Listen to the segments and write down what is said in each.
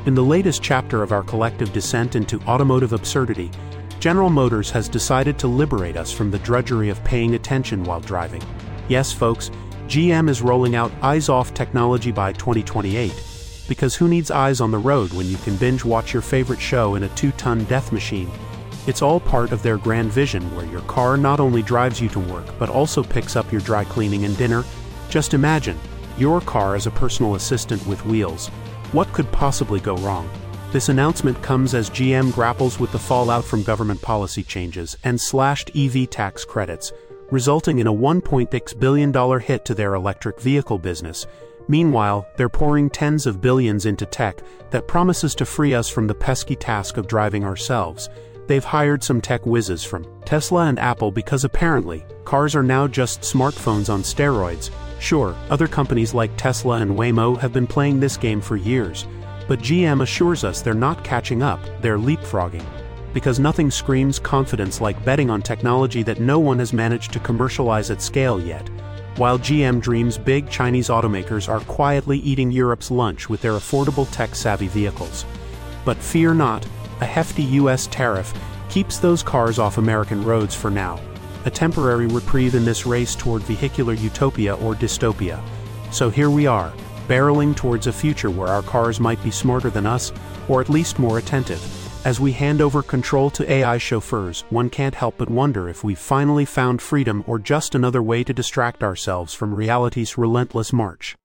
In the latest chapter of our collective descent into automotive absurdity, General Motors has decided to liberate us from the drudgery of paying attention while driving. Yes, folks, GM is rolling out eyes-off technology by 2028, because who needs eyes on the road when you can binge-watch your favorite show in a 2-ton death machine? It's all part of their grand vision where your car not only drives you to work, but also picks up your dry cleaning and dinner. Just imagine, your car as a personal assistant with wheels. What could possibly go wrong? This announcement comes as GM grapples with the fallout from government policy changes and slashed EV tax credits, resulting in a $1.6 billion hit to their electric vehicle business. Meanwhile, they're pouring tens of billions into tech that promises to free us from the pesky task of driving ourselves. They've hired some tech whizzes from Tesla and Apple because apparently, cars are now just smartphones on steroids. Sure, other companies like Tesla and Waymo have been playing this game for years, but GM assures us they're not catching up, they're leapfrogging. Because nothing screams confidence like betting on technology that no one has managed to commercialize at scale yet. While GM dreams big, Chinese automakers are quietly eating Europe's lunch with their affordable tech-savvy vehicles. But fear not, a hefty US tariff keeps those cars off American roads for now. A temporary reprieve in this race toward vehicular utopia or dystopia. So here we are, barreling towards a future where our cars might be smarter than us, or at least more attentive. As we hand over control to AI chauffeurs, one can't help but wonder if we've finally found freedom or just another way to distract ourselves from reality's relentless march.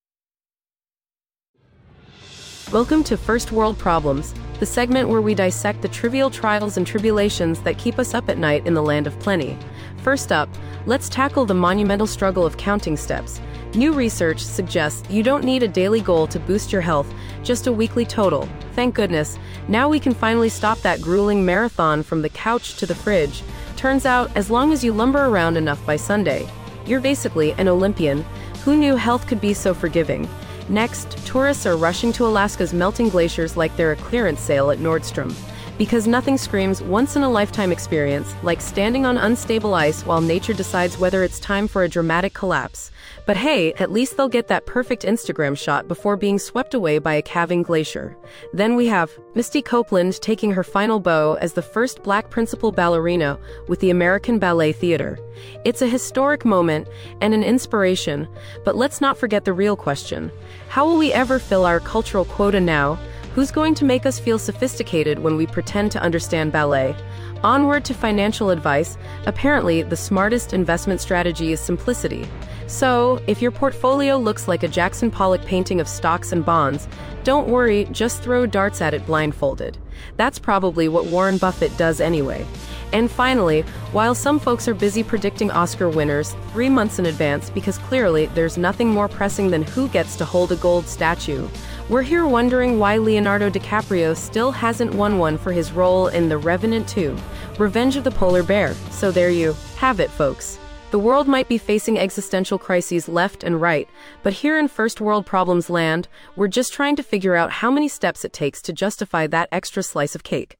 Welcome to First World Problems, the segment where we dissect the trivial trials and tribulations that keep us up at night in the land of plenty. First up, let's tackle the monumental struggle of counting steps. New research suggests you don't need a daily goal to boost your health, just a weekly total. Thank goodness, now we can finally stop that grueling marathon from the couch to the fridge. Turns out, as long as you lumber around enough by Sunday, you're basically an Olympian. Who knew health could be so forgiving? Next, tourists are rushing to Alaska's melting glaciers like they're a clearance sale at Nordstrom. Because nothing screams once-in-a-lifetime experience like standing on unstable ice while nature decides whether it's time for a dramatic collapse. But hey, at least they'll get that perfect Instagram shot before being swept away by a calving glacier. Then we have Misty Copeland taking her final bow as the first Black principal ballerina with the American Ballet Theatre. It's a historic moment and an inspiration, but let's not forget the real question. How will we ever fill our cultural quota now? Who's going to make us feel sophisticated when we pretend to understand ballet? Onward to financial advice. Apparently, the smartest investment strategy is simplicity. So, if your portfolio looks like a Jackson Pollock painting of stocks and bonds, don't worry, just throw darts at it blindfolded. That's probably what Warren Buffett does anyway. And finally, while some folks are busy predicting Oscar winners 3 months in advance because clearly there's nothing more pressing than who gets to hold a gold statue, we're here wondering why Leonardo DiCaprio still hasn't won one for his role in The Revenant 2, Revenge of the Polar Bear. So there you have it, folks. The world might be facing existential crises left and right, but here in First World Problems land, we're just trying to figure out how many steps it takes to justify that extra slice of cake.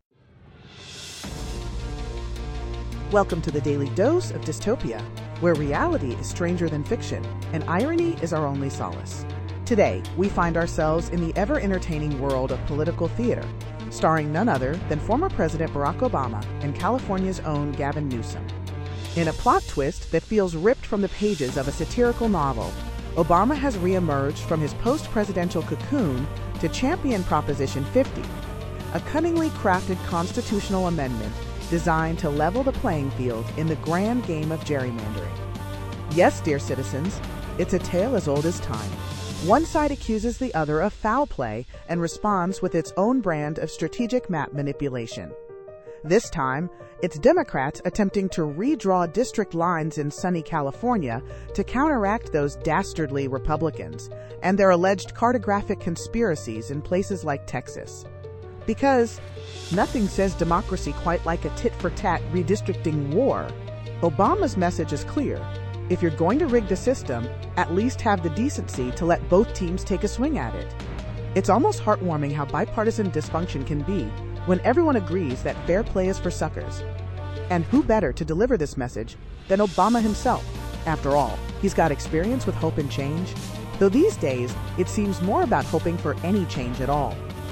Welcome to the Daily Dose of Dystopia, where reality is stranger than fiction, and irony is our only solace. Today, we find ourselves in the ever-entertaining world of political theater, starring none other than former President Barack Obama and California's own Gavin Newsom. In a plot twist that feels ripped from the pages of a satirical novel, Obama has re-emerged from his post-presidential cocoon to champion Proposition 50, a cunningly crafted constitutional amendment designed to level the playing field in the grand game of gerrymandering. Yes, dear citizens, it's a tale as old as time. One side accuses the other of foul play and responds with its own brand of strategic map manipulation. This time, it's Democrats attempting to redraw district lines in sunny California to counteract those dastardly Republicans and their alleged cartographic conspiracies in places like Texas. Because nothing says democracy quite like a tit-for-tat redistricting war. Obama's message is clear. If you're going to rig the system, at least have the decency to let both teams take a swing at it. It's almost heartwarming how bipartisan dysfunction can be when everyone agrees that fair play is for suckers. And who better to deliver this message than Obama himself? After all, he's got experience with hope and change, though these days it seems more about hoping for any change at all.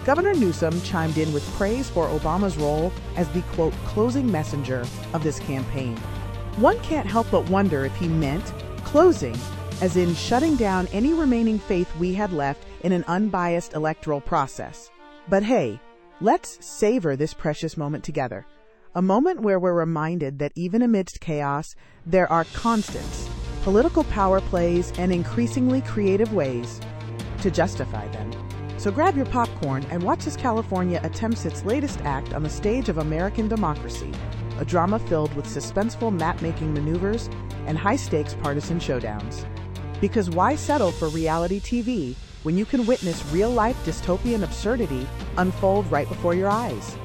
Governor Newsom chimed in with praise for Obama's role as the, quote, closing messenger of this campaign. One can't help but wonder if he meant closing, as in shutting down any remaining faith we had left in an unbiased electoral process. But hey, let's savor this precious moment together. A moment where we're reminded that even amidst chaos, there are constants, political power plays, and increasingly creative ways to justify them. So grab your popcorn and watch as California attempts its latest act on the stage of American democracy, a drama filled with suspenseful map-making maneuvers and high-stakes partisan showdowns. Because why settle for reality TV when you can witness real-life dystopian absurdity unfold right before your eyes?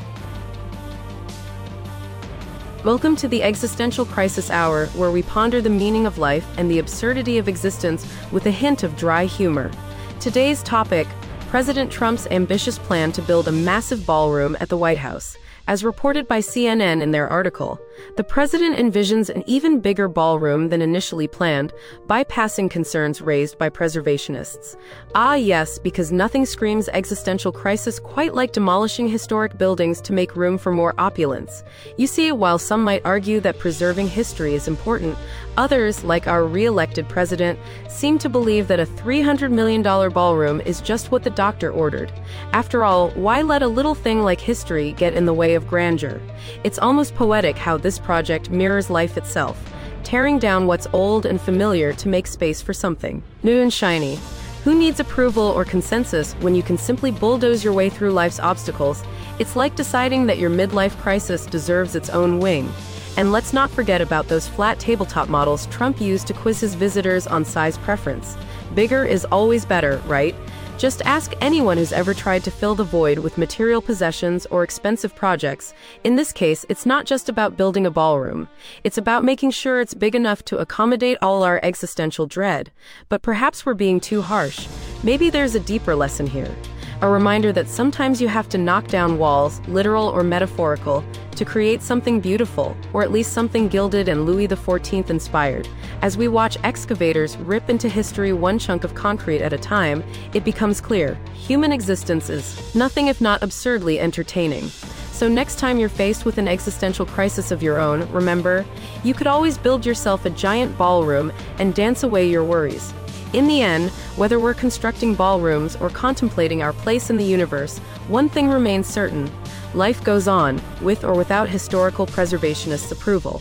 Welcome to the Existential Crisis Hour, where we ponder the meaning of life and the absurdity of existence with a hint of dry humor. Today's topic: President Trump's ambitious plan to build a massive ballroom at the White House. As reported by CNN in their article, the president envisions an even bigger ballroom than initially planned, bypassing concerns raised by preservationists. Ah yes, because nothing screams existential crisis quite like demolishing historic buildings to make room for more opulence. You see, while some might argue that preserving history is important, others, like our re-elected president, seem to believe that a $300 million ballroom is just what the doctor ordered. After all, why let a little thing like history get in the way of grandeur? It's almost poetic how this project mirrors life itself, tearing down what's old and familiar to make space for something new and shiny. Who needs approval or consensus when you can simply bulldoze your way through life's obstacles? It's like deciding that your midlife crisis deserves its own wing. And let's not forget about those flat tabletop models Trump used to quiz his visitors on size preference. Bigger is always better, right? Just ask anyone who's ever tried to fill the void with material possessions or expensive projects. In this case, it's not just about building a ballroom. It's about making sure it's big enough to accommodate all our existential dread. But perhaps we're being too harsh. Maybe there's a deeper lesson here. A reminder that sometimes you have to knock down walls, literal or metaphorical, to create something beautiful, or at least something gilded and Louis XIV inspired. As we watch excavators rip into history one chunk of concrete at a time, it becomes clear: human existence is nothing if not absurdly entertaining. So next time you're faced with an existential crisis of your own, remember, you could always build yourself a giant ballroom and dance away your worries. In the end, whether we're constructing ballrooms or contemplating our place in the universe, one thing remains certain: life goes on, with or without historical preservationists' approval.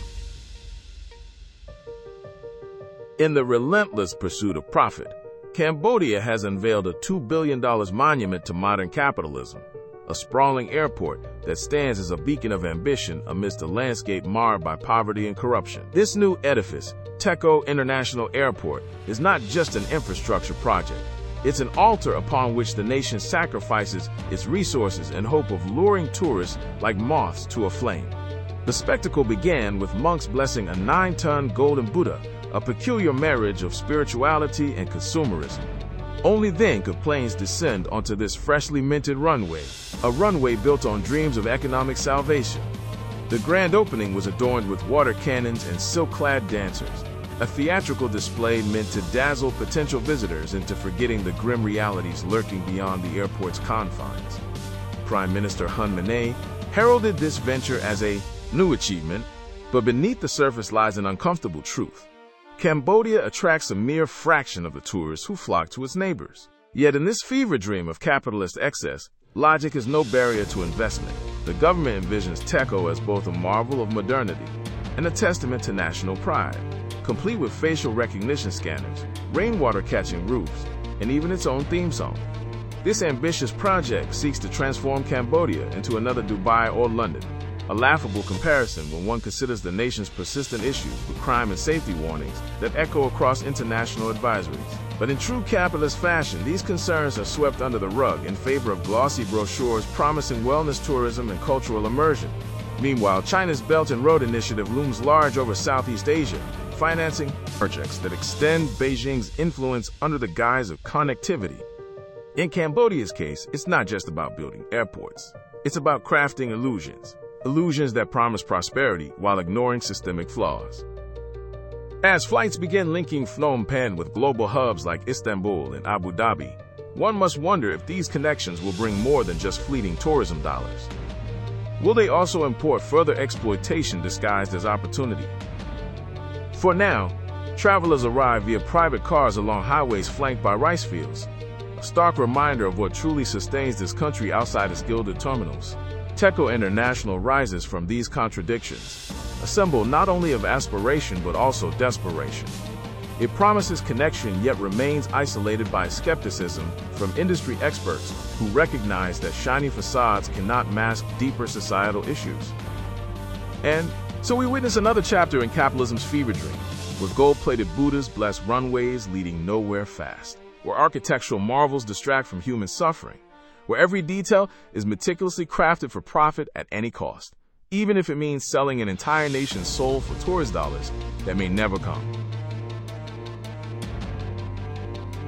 In the relentless pursuit of profit, Cambodia has unveiled a $2 billion monument to modern capitalism, a sprawling airport that stands as a beacon of ambition amidst a landscape marred by poverty and corruption. This new edifice, Techo International Airport, is not just an infrastructure project. It's an altar upon which the nation sacrifices its resources in hope of luring tourists like moths to a flame. The spectacle began with monks blessing a 9-ton golden Buddha, a peculiar marriage of spirituality and consumerism. Only then could planes descend onto this freshly minted runway, a runway built on dreams of economic salvation. The grand opening was adorned with water cannons and silk-clad dancers, a theatrical display meant to dazzle potential visitors into forgetting the grim realities lurking beyond the airport's confines. Prime Minister Hun Manet heralded this venture as a new achievement, but beneath the surface lies an uncomfortable truth. Cambodia attracts a mere fraction of the tourists who flock to its neighbors. Yet in this fever dream of capitalist excess, logic is no barrier to investment. The government envisions Techo as both a marvel of modernity and a testament to national pride, complete with facial recognition scanners, rainwater-catching roofs, and even its own theme song. This ambitious project seeks to transform Cambodia into another Dubai or London, a laughable comparison when one considers the nation's persistent issues with crime and safety warnings that echo across international advisories. But in true capitalist fashion, these concerns are swept under the rug in favor of glossy brochures promising wellness tourism and cultural immersion. Meanwhile, China's Belt and Road Initiative looms large over Southeast Asia, financing projects that extend Beijing's influence under the guise of connectivity. In Cambodia's case, it's not just about building airports. It's about crafting illusions that promise prosperity while ignoring systemic flaws. As flights begin linking Phnom Penh with global hubs like Istanbul and Abu Dhabi, one must wonder if these connections will bring more than just fleeting tourism dollars. Will they also import further exploitation disguised as opportunity? For now, travelers arrive via private cars along highways flanked by rice fields, a stark reminder of what truly sustains this country outside its gilded terminals. Techo International rises from these contradictions, a symbol not only of aspiration but also desperation. It promises connection yet remains isolated by skepticism from industry experts who recognize that shiny facades cannot mask deeper societal issues. And so we witness another chapter in capitalism's fever dream, where gold-plated Buddhas bless runways leading nowhere fast, where architectural marvels distract from human suffering, where every detail is meticulously crafted for profit at any cost, even if it means selling an entire nation's soul for tourist dollars that may never come.